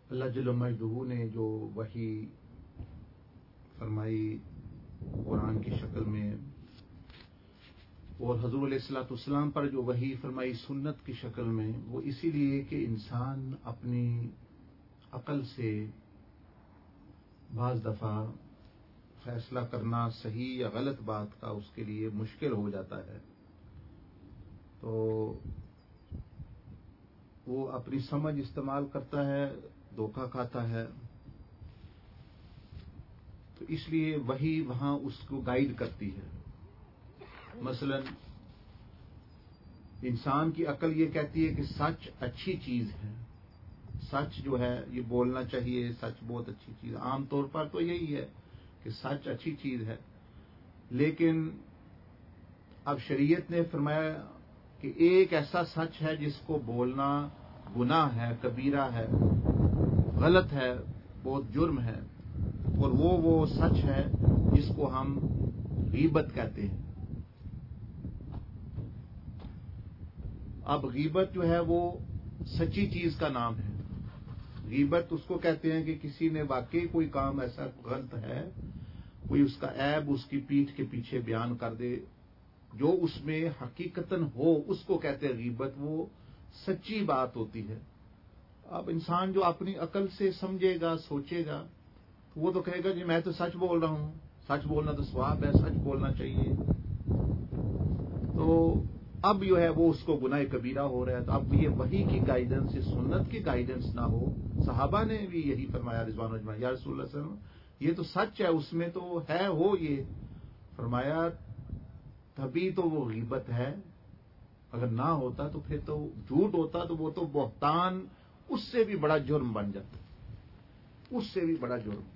اللہ جل مجدہ نے جو وحی فرمائی قرآن کی شکل میں اور حضور علیہ الصلوۃ والسلام پر جو وحی فرمائی سنت کی شکل میں، وہ اسی لیے کہ انسان اپنی عقل سے بعض دفعہ فیصلہ کرنا صحیح یا غلط بات کا اس کے لیے مشکل ہو جاتا ہے، تو وہ اپنی سمجھ استعمال کرتا ہے، دھوکہ کھاتا ہے. تو اس لیے وہی وہاں اس کو گائیڈ کرتی ہے. مثلا انسان کی عقل یہ کہتی ہے کہ سچ اچھی چیز ہے، سچ جو ہے یہ بولنا چاہیے، سچ بہت اچھی چیز ہے. عام طور پر تو یہی ہے کہ سچ اچھی چیز ہے، لیکن اب شریعت نے فرمایا کہ ایک ایسا سچ ہے جس کو بولنا گناہ ہے، کبیرہ ہے، غلط ہے، بہت جرم ہے، اور وہ سچ ہے جس کو ہم غیبت کہتے ہیں. اب غیبت جو ہے وہ سچی چیز کا نام ہے. غیبت اس کو کہتے ہیں کہ کسی نے واقعی کوئی کام ایسا غلط ہے، کوئی اس کا عیب اس کی پیٹھ کے پیچھے بیان کر دے، جو اس میں حقیقتاً ہو، اس کو کہتے ہیں غیبت. وہ سچی بات ہوتی ہے. اب انسان جو اپنی عقل سے سمجھے گا، سوچے گا، وہ تو کہے گا جی میں تو سچ بول رہا ہوں، سچ بولنا تو ثواب ہے، سچ بولنا چاہیے. تو اب جو ہے وہ اس کو گناہ کبیرہ ہو رہا ہے. تو اب یہ وحی کی گائیڈنس، سنت کی گائیڈنس نہ ہو. صحابہ نے بھی یہی فرمایا رضوان اجمعین، یا رسول اللہ صلی اللہ علیہ وسلم یہ تو سچ ہے، اس میں تو ہے ہو. یہ فرمایا تبھی تو وہ غیبت ہے. اگر نہ ہوتا تو پھر تو جھوٹ ہوتا، تو وہ تو بہتان اس سے بھی بڑا جرم بن جاتا، اس سے بھی بڑا جرم.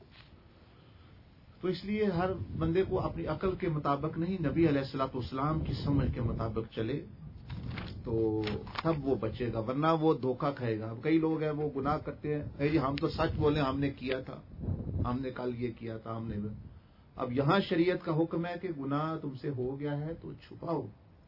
تو اس لیے ہر بندے کو اپنی عقل کے مطابق نہیں، نبی علیہ الصلوۃ والسلام کی سمجھ کے مطابق چلے تو تب وہ بچے گا، ورنہ وہ دھوکہ کھائے گا. کئی لوگ ہیں وہ گناہ کرتے ہیں، اے جی ہم تو سچ بولیں، ہم نے کیا تھا، ہم نے کل یہ کیا تھا، ہم نے. اب یہاں شریعت کا حکم ہے کہ گناہ تم سے ہو گیا ہے تو چھپاؤ،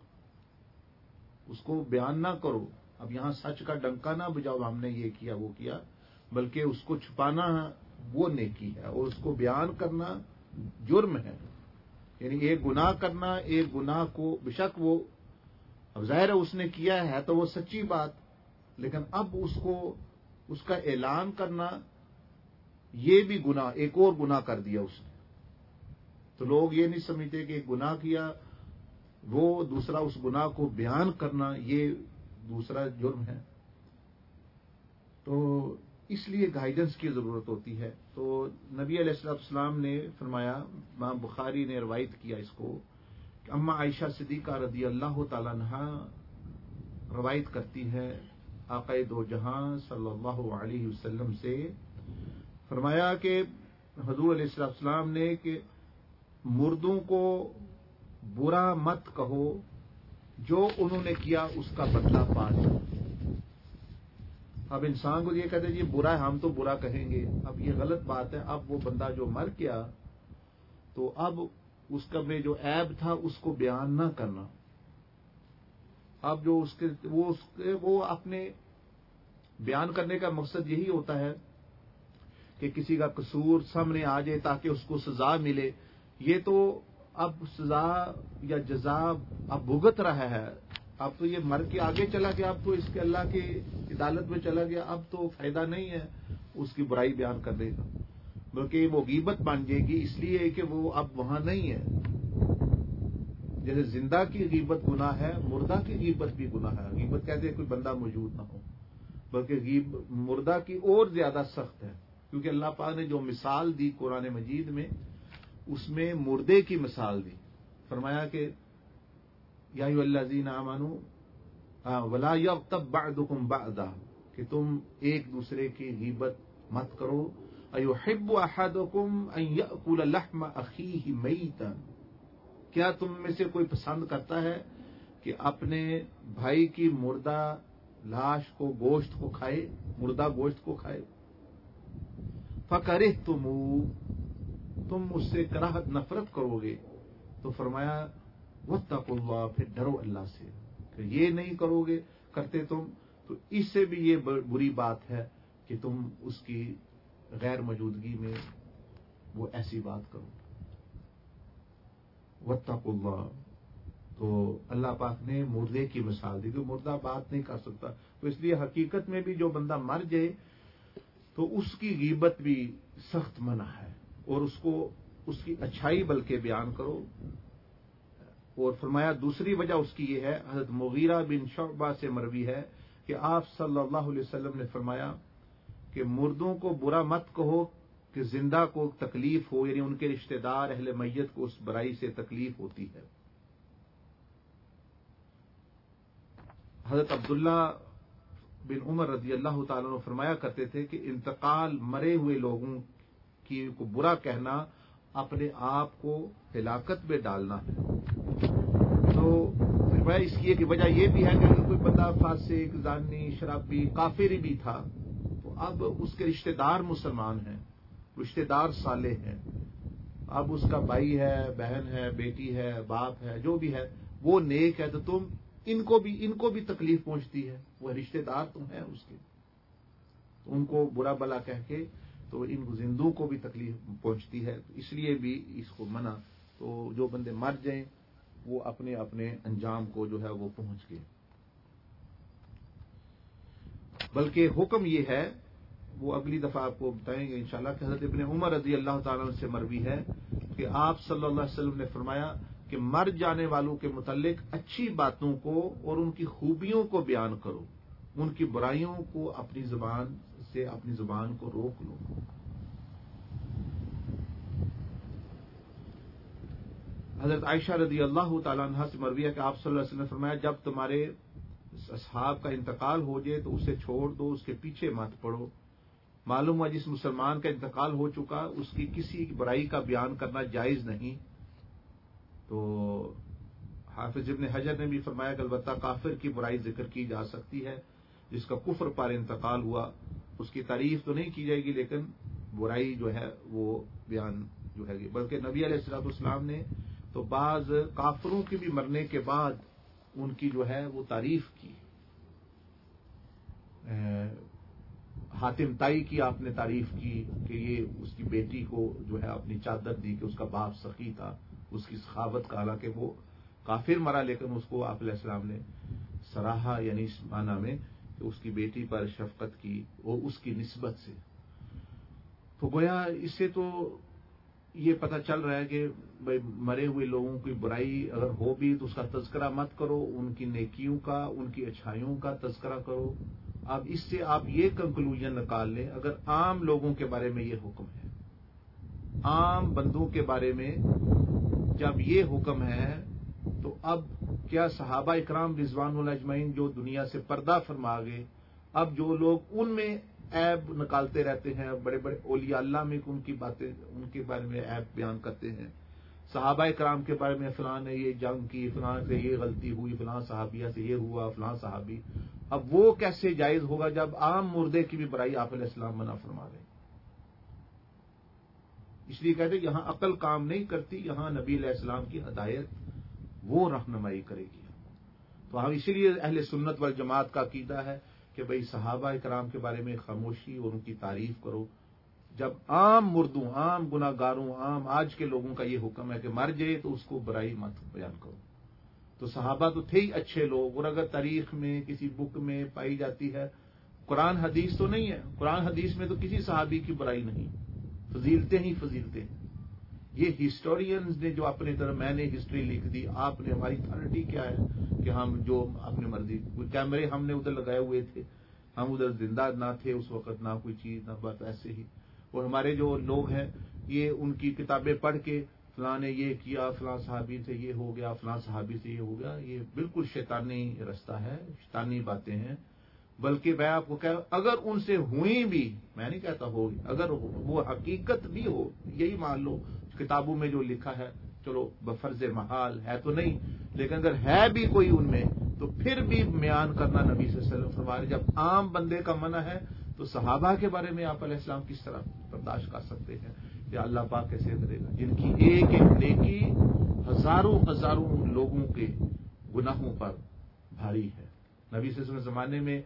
اس کو بیان نہ کرو. اب یہاں سچ کا ڈنکا نہ بجاؤ ہم نے یہ کیا وہ کیا، بلکہ اس کو چھپانا وہ نیکی ہے اور اس کو بیان کرنا جرم ہے. یعنی ایک گناہ کرنا، ایک گناہ کو بشک وہ اب ظاہر ہے اس نے کیا ہے تو وہ سچی بات، لیکن اب اس کو اس کا اعلان کرنا یہ بھی گناہ، ایک اور گناہ کر دیا اس نے. تو لوگ یہ نہیں سمجھتے کہ ایک گناہ کیا، وہ دوسرا اس گناہ کو بیان کرنا یہ دوسرا جرم ہے. تو اس لیے گائیڈنس کی ضرورت ہوتی ہے. تو نبی علیہ الصلوۃ والسلام نے فرمایا، امام بخاری نے روایت کیا اس کو، کہ اما عائشہ صدیقہ رضی اللہ تعالی عنہا روایت کرتی ہے آقا دو جہاں صلی اللہ علیہ وسلم سے، فرمایا کہ حضور علیہ الصلوۃ والسلام نے کہ مردوں کو برا مت کہو، جو انہوں نے کیا اس کا بدلہ پا جاؤ. اب انسان کو یہ کہتے ہیں جی برا ہے، ہم تو برا کہیں گے، اب یہ غلط بات ہے. اب وہ بندہ جو مر گیا تو اب اس کا میں جو عیب تھا اس کو بیان نہ کرنا. اب جو اس کے وہ اپنے بیان کرنے کا مقصد یہی ہوتا ہے کہ کسی کا قصور سامنے آ جائے تاکہ اس کو سزا ملے. یہ تو اب سزا یا جزا اب بھگت رہا ہے، اب تو یہ مر کے آگے چلا گیا، اب تو اس کے اللہ کی عدالت میں چلا گیا، اب تو فائدہ نہیں ہے اس کی برائی بیان کرنے کا، بلکہ وہ غیبت بن جائے گی. اس لیے کہ وہ اب وہاں نہیں ہے. جیسے زندہ کی غیبت گناہ ہے، مردہ کی غیبت بھی گناہ ہے. غیبت کہتے ہیں کوئی بندہ موجود نہ ہو، بلکہ مردہ کی اور زیادہ سخت ہے، کیونکہ اللہ پاک نے جو مثال دی قرآن مجید میں، اس میں مردے کی مثال دی. فرمایا کہ یا ایھا الذین آمنوا ولا یغتب بعضکم بعضا، کہ تم ایک دوسرے کی غیبت مت کرو. ایحب احدکم ان یأکل لحم اخیہ میتا، کیا تم میں سے کوئی پسند کرتا ہے کہ اپنے بھائی کی مردہ لاش کو، گوشت کو کھائے، مردہ گوشت کو کھائے. فکرہتموہ، تم اس سے کراہت نفرت کرو گے. تو فرمایا واتقوا اللہ، پھر ڈرو اللہ سے کہ یہ نہیں کرو گے، کرتے تم تو اس سے بھی یہ بری بات ہے کہ کہ تم اس کی غیر موجودگی میں وہ ایسی بات کرو. واتقوا اللہ. تو اللہ پاک نے مردے کی مثال دی کہ مردہ بات نہیں کر سکتا، تو اس لیے حقیقت میں بھی جو بندہ مر جائے تو اس کی غیبت بھی سخت منع ہے، اور اس کو اس کی اچھائی بلکہ بیان کرو. اور فرمایا دوسری وجہ اس کی یہ ہے، حضرت مغیرہ بن شعبہ سے مروی ہے کہ آپ صلی اللہ علیہ وسلم نے فرمایا کہ مردوں کو برا مت کہو کہ زندہ کو تکلیف ہو، یعنی ان کے رشتہ دار اہل میت کو اس برائی سے تکلیف ہوتی ہے. حضرت عبداللہ بن عمر رضی اللہ تعالیٰ عنہ فرمایا کرتے تھے کہ انتقال مرے ہوئے لوگوں کی کو برا کہنا اپنے آپ کو ہلاکت میں ڈالنا ہے. تو فرمایا اس کی ایک وجہ یہ بھی ہے کہ اگر کوئی بندہ فاسق، زانی، شرابی، کافر بھی تھا تو اب اس کے رشتہ دار مسلمان ہیں، رشتہ دار صالح ہیں، اب اس کا بھائی ہے، بہن ہے، بیٹی ہے، باپ ہے، جو بھی ہے وہ نیک ہے، تو تم ان کو بھی تکلیف پہنچتی ہے، وہ رشتہ دار تم ہیں اس کے، تو ان کو برا بلا کہہ کے تو ان زندوں کو بھی تکلیف پہنچتی ہے. تو اس لیے بھی اس کو منع. تو جو بندے مر جائیں وہ اپنے اپنے انجام کو جو ہے وہ پہنچ گئے. بلکہ حکم یہ ہے، وہ اگلی دفعہ آپ کو بتائیں گے انشاءاللہ، کہ حضرت ابن عمر رضی اللہ تعالیٰ عنہ سے مروی ہے کہ آپ صلی اللہ علیہ وسلم نے فرمایا کہ مر جانے والوں کے متعلق اچھی باتوں کو اور ان کی خوبیوں کو بیان کرو، ان کی برائیوں کو اپنی زبان کو روک لو. حضرت عائشہ رضی اللہ تعالیٰ عنہ سے مروی ہے کہ آپ صلی اللہ علیہ وسلم نے فرمایا جب تمہارے اصحاب کا انتقال ہو جائے تو اسے چھوڑ دو، اس کے پیچھے مت پڑو. معلوم ہوا جس مسلمان کا انتقال ہو چکا اس کی کسی برائی کا بیان کرنا جائز نہیں. تو حافظ ابن حجر نے بھی فرمایا کہ البتہ کافر کی برائی ذکر کی جا سکتی ہے، جس کا کفر پر انتقال ہوا اس کی تعریف تو نہیں کی جائے گی، لیکن برائی جو ہے وہ بیان جو ہے گی. بلکہ نبی علیہ الصلوۃ والسلام نے تو بعض کافروں کے بھی مرنے کے بعد ان کی جو ہے وہ تعریف کی. حاتم طائی کی آپ نے تعریف کی کہ یہ اس کی بیٹی کو جو ہے اپنی چادر دی کہ اس کا باپ سخی تھا، اس کی سخاوت کا، حالانکہ وہ کافر مرا لیکن اس کو آپ علیہ السلام نے سراہا، یعنی اس معنی میں کہ اس کی بیٹی پر شفقت کی وہ اس کی نسبت سے. تو گویا اس سے تو یہ پتہ چل رہا ہے کہ بھائی مرے ہوئے لوگوں کی برائی اگر ہو بھی تو اس کا تذکرہ مت کرو، ان کی نیکیوں کا، ان کی اچھائیوں کا تذکرہ کرو. اب اس سے آپ یہ کنکلوژن نکال لیں، اگر عام لوگوں کے بارے میں یہ حکم ہے، عام بندوں کے بارے میں جب یہ حکم ہے تو اب کیا صحابہ اکرام رضوان اللہ اجمعین جو دنیا سے پردہ فرما گئے، اب جو لوگ ان میں عیب نکالتے رہتے ہیں، بڑے بڑے اولیاء اللہ میں ان کی باتیں، ان کے بارے میں عیب بیان کرتے ہیں، صحابہ اکرام کے بارے میں فلاں نے یہ جنگ کی، فلاں سے یہ غلطی ہوئی، فلاں صحابیہ سے یہ ہوا، فلاں صحابی، اب وہ کیسے جائز ہوگا جب عام مردے کی بھی برائی آپ علیہ السلام منع فرما رہے ہیں. اس لیے کہتے ہیں یہاں عقل کام نہیں کرتی، یہاں نبی علیہ السلام کی ہدایت وہ رہنمائی کرے گی. تو ہم اسی لیے اہل سنت والجماعت کا عقیدہ ہے کہ بھئی صحابہ کرام کے بارے میں خاموشی اور ان کی تعریف کرو. جب عام مردوں، عام گناہ گاروں، عام آج کے لوگوں کا یہ حکم ہے کہ مر جائے تو اس کو برائی مت بیان کرو. تو صحابہ تو تھے ہی اچھے لوگ، اور اگر تاریخ میں کسی بک میں پائی جاتی ہے، قرآن حدیث تو نہیں ہے، قرآن حدیث میں تو کسی صحابی کی برائی نہیں، فضیلتیں ہی فضیلتیں ہیں. یہ ہسٹورینز نے جو اپنے طرح، میں نے ہسٹری لکھ دی، آپ نے، ہماری اتھارٹی کیا ہے کہ ہم جو اپنی مرضی، کوئی کیمرے ہم نے ادھر لگائے ہوئے تھے، ہم ادھر زندہ نہ تھے اس وقت، نہ کوئی چیز، نہ بات ایسے ہی. اور ہمارے جو لوگ ہیں یہ ان کی کتابیں پڑھ کے فلاں نے یہ کیا، فلاں صحابی سے یہ ہو گیا، فلاں صحابی سے یہ ہو گیا، یہ بالکل شیطانی رستہ ہے، شیطانی باتیں ہیں. بلکہ میں آپ کو کہہ، اگر ان سے ہوئی بھی، میں نہیں کہتا ہوگی، اگر وہ حقیقت بھی ہو، یہی مان لو کتابوں میں جو لکھا ہے، چلو بفرض محال ہے تو نہیں، لیکن اگر ہے بھی کوئی ان میں تو پھر بھی بیان کرنا نبی صلی اللہ علیہ وسلم فرمائے. جب عام بندے کا منع ہے تو صحابہ کے بارے میں آپ علیہ السلام کس طرح برداشت کر سکتے ہیں کہ اللہ پاک کیسے کرے گا، جن کی ایک ایک نیکی ہزاروں ہزاروں لوگوں کے گناہوں پر بھاری ہے. نبی صلی اللہ علیہ وسلم زمانے میں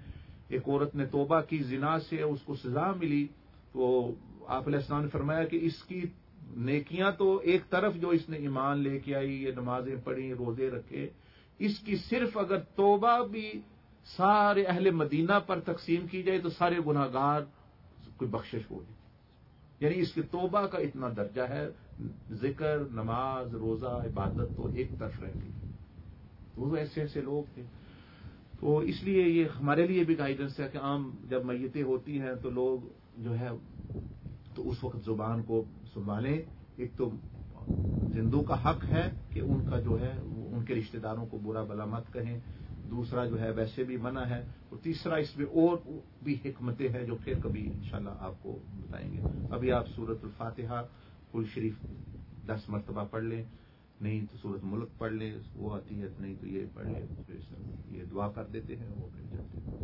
ایک عورت نے توبہ کی زنا سے، اس کو سزا ملی، تو آپ علیہ السلام نے فرمایا کہ اس کی نیکیاں تو ایک طرف جو اس نے ایمان لے کے آئی، یہ نمازیں پڑھی، روزے رکھے، اس کی صرف اگر توبہ بھی سارے اہل مدینہ پر تقسیم کی جائے تو سارے گناہگار کوئی بخشش ہو جائے. یعنی اس کی توبہ کا اتنا درجہ ہے. ذکر، نماز، روزہ، عبادت تو ایک طرف رہ گئی. وہ ایسے ایسے لوگ تھے. تو اس لیے یہ ہمارے لیے بھی گائیڈنس ہے کہ عام جب میتیں ہوتی ہیں تو لوگ جو ہے تو اس وقت زبان کو سنبھالیں. ایک تو زندوں کا حق ہے کہ ان کا جو ہے ان کے رشتہ داروں کو برا بلا مت کہیں. دوسرا جو ہے ویسے بھی منع ہے. اور تیسرا اس میں اور بھی حکمتیں ہیں جو پھر کبھی انشاءاللہ آپ کو بتائیں گے. ابھی آپ سورۃ الفاتحہ کل شریف 10 مرتبہ پڑھ لیں، نہیں تو سورۃ ملک پڑھ لیں، وہ آتی ہے، نہیں تو یہ پڑھ لیں. یہ دعا کر دیتے ہیں، وہ مل جاتے ہیں.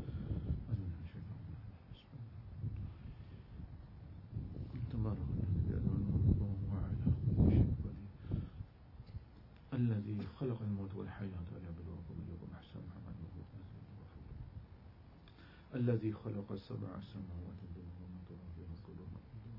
الذي خلق الموت والحياة ليبلوكم أيكم أحسن عملا وهو العزيز الغفور. الذي خلق 7 سماوات وما ترى في القلوب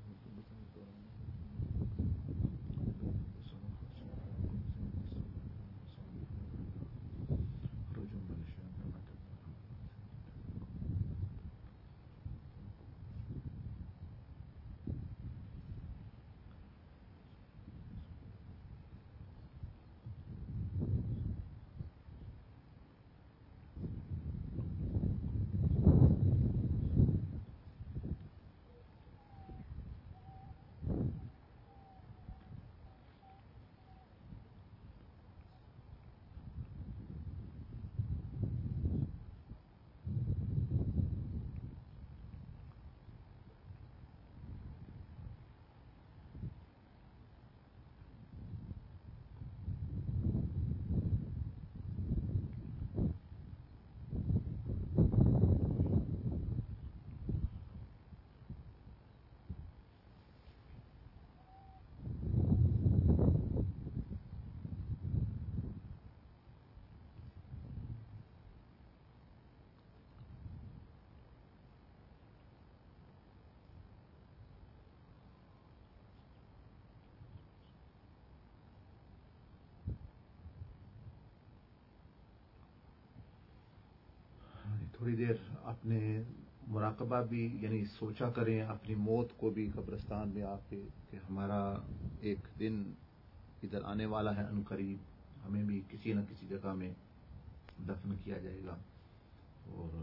تھوڑی دیر اپنے مراقبہ بھی، یعنی سوچا کریں اپنی موت کو بھی قبرستان میں آ کے کہ ہمارا ایک دن ادھر آنے والا ہے عنقریب، ہمیں بھی کسی نہ کسی جگہ میں دفن کیا جائے گا. اور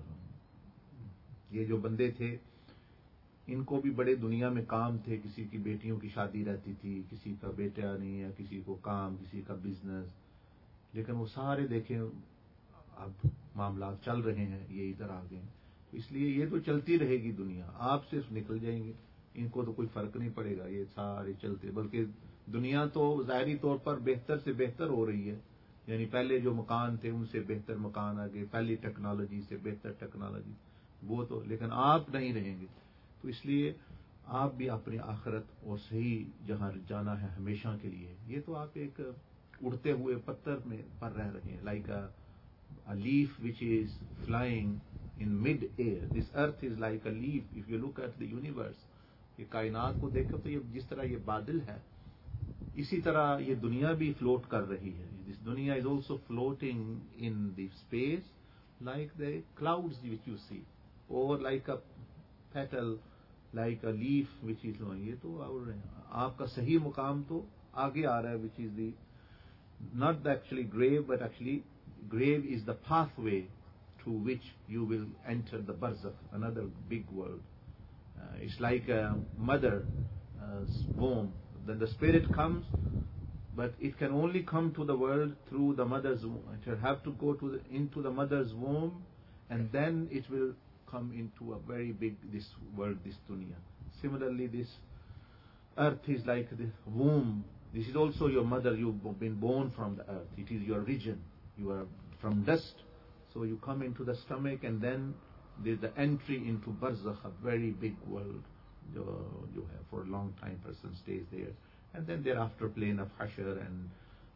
یہ جو بندے تھے ان کو بھی بڑے دنیا میں کام تھے. کسی کی بیٹیوں کی شادی رہتی تھی، کسی کا بیٹا نہیں ہے، کسی کو کام، کسی کا بزنس، لیکن وہ سارے دیکھیں اب معاملات چل رہے ہیں، یہ ادھر آ گئے. اس لیے یہ تو چلتی رہے گی دنیا، آپ صرف نکل جائیں گے، ان کو تو کوئی فرق نہیں پڑے گا. یہ سارے چلتے، بلکہ دنیا تو ظاہری طور پر بہتر سے بہتر ہو رہی ہے. یعنی پہلے جو مکان تھے ان سے بہتر مکان آ گئے، پہلی ٹیکنالوجی سے بہتر ٹیکنالوجی، وہ تو، لیکن آپ نہیں رہیں گے. تو اس لیے آپ بھی اپنی آخرت اور صحیح جہاں جانا ہے ہمیشہ کے لیے. یہ تو آپ ایک اڑتے ہوئے پتھر میں پر رہ رہے ہیں، like a leaf which is flying in mid air. This earth is like a leaf. If you look at the universe, یہ کائنات کو دیکھو تو یہ جس طرح یہ بادل ہے اسی طرح یہ دنیا بھی فلوٹ کر رہی ہے. This دنیا is also floating in the space like the clouds which you see, or like a petal, like a leaf which is flowing. یہ تو آپ کا صحیح مقام تو آگے آ رہا ہے, which is the not the actually grave, but actually grave is the pathway through which you will enter the barzakh, another big world. It's like a mother's womb. Then the spirit comes, but it can only come to the world through the mother's womb. It will have to go into the mother's womb, and then it will come into a very big, this world, this dunya. Similarly, this earth is like the womb. This is also your mother. You've been born from the earth. It is your region. You are from dust. So you come into the stomach, and then there's the entry into barzakh, a very big world. You have for a long time person stays there. And then thereafter plane of Hashr and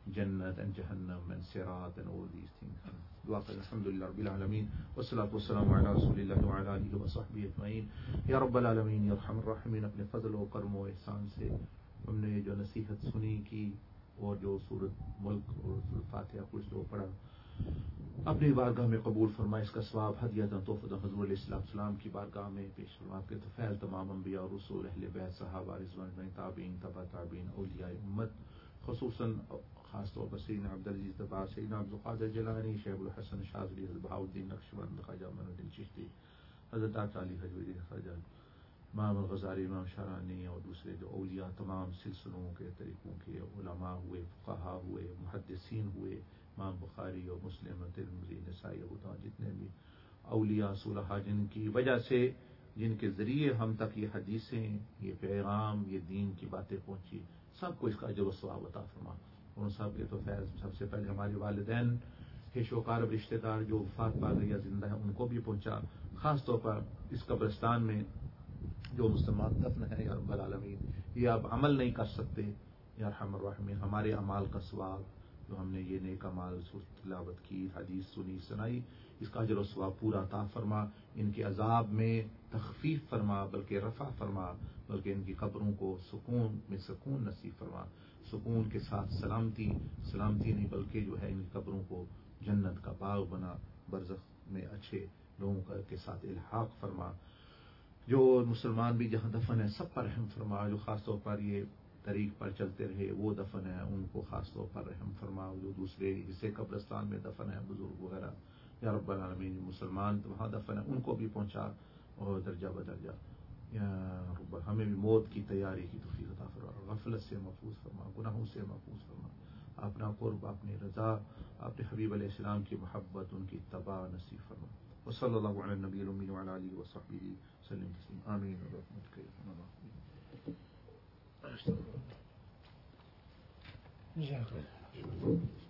Jannat and Jahannam and Sirat and all these things. Dua kar alhamdulillah rabbil alamin wassalatu wassalamu ala rasulillah wa ala alihi wa sahbihi ajma'in. Ya rabbal alamin ya arhamar rahimin, اپنے فضل و کرم و احسان سے ہم نے جو نصیحت سنی کی اور جو سورۃ ملک اور سورۃ فاتحہ کچھ جو پڑھا اپنی بارگاہ میں قبول فرما، اس کا ثواب ہدیۃ تحفۃ حضور علیہ السلام کی بارگاہ میں پیش فرما کے طفیل تمام انبیاء اور رسول اہل بیت صحابہ رضوان اجمعین تابعین تبع تابعین اولیاء امت، خصوصاً خاص طور پر سیدنا عبدالعزیز طباع، سیدنا عبد القادر جیلانی، شیخ الحسن شاذلی، حضرت بہاؤالدین نقشبند، خواجہ معین الدین چشتی، حضرت آقا علی حجویری، خواجہ امام الغزالی، امام شارانی اور دوسرے جو اولیاء تمام سلسلوں کے طریقوں کے علماء ہوئے، فقہا ہوئے، محدثین ہوئے، امام بخاری اور مسلم اور ترمذی نسائی ابو داؤد، جتنے بھی اولیاء صلحاء جن کی وجہ سے، جن کے ذریعے ہم تک یہ حدیثیں، یہ پیغام، یہ دین کی باتیں پہنچی، سب کو اس کا اجر و ثواب عطا فرما۔ ان سب کے تو فیض سب سے پہلے ہمارے والدین کے شوکار رشتہ دار جو وفات پا گئے یا زندہ ہیں ان کو بھی پہنچا، خاص طور پر اس قبرستان میں جو مسلمان دفن ہے یا رب العالمین، یہ آپ عمل نہیں کر سکتے یا ارحم الراحمین، ہمارے اعمال کا ثواب جو ہم نے یہ نیک اعمال تلاوت کی، حدیث سنی سنائی، اس کا اجر و ثواب پورا عطا فرما، ان کے عذاب میں تخفیف فرما، بلکہ رفع فرما، بلکہ ان کی قبروں کو سکون میں سکون نصیب فرما، سکون کے ساتھ سلامتی نہیں بلکہ جو ہے ان کی قبروں کو جنت کا باغ بنا، برزخ میں اچھے لوگوں کے ساتھ الحاق فرما، جو مسلمان بھی جہاں دفن ہے سب پر رحم فرما، جو خاص طور پر یہ طریق پر چلتے رہے وہ دفن ہے ان کو خاص طور پر رحم فرما، جو دوسرے حصے قبرستان میں دفن ہے بزرگ وغیرہ یا رب العالمین، مسلمان تو وہاں دفن ہے ان کو بھی پہنچا اور درجہ بدرجہ یا رب ہمیں بھی موت کی تیاری کی توفیق عطا فرما، غفلت سے محفوظ فرما، گناہوں سے محفوظ فرما، اپنا قرب، اپنی رضا، اپنے حبیب علیہ السلام کی محبت، ان کی اتباع نصیب فرما۔ وصلی اللہ علی النبی الامین وعلی آلہ وصحبہ وسلم تسلیما، آمین برحمتک یا ارحم الراحمین۔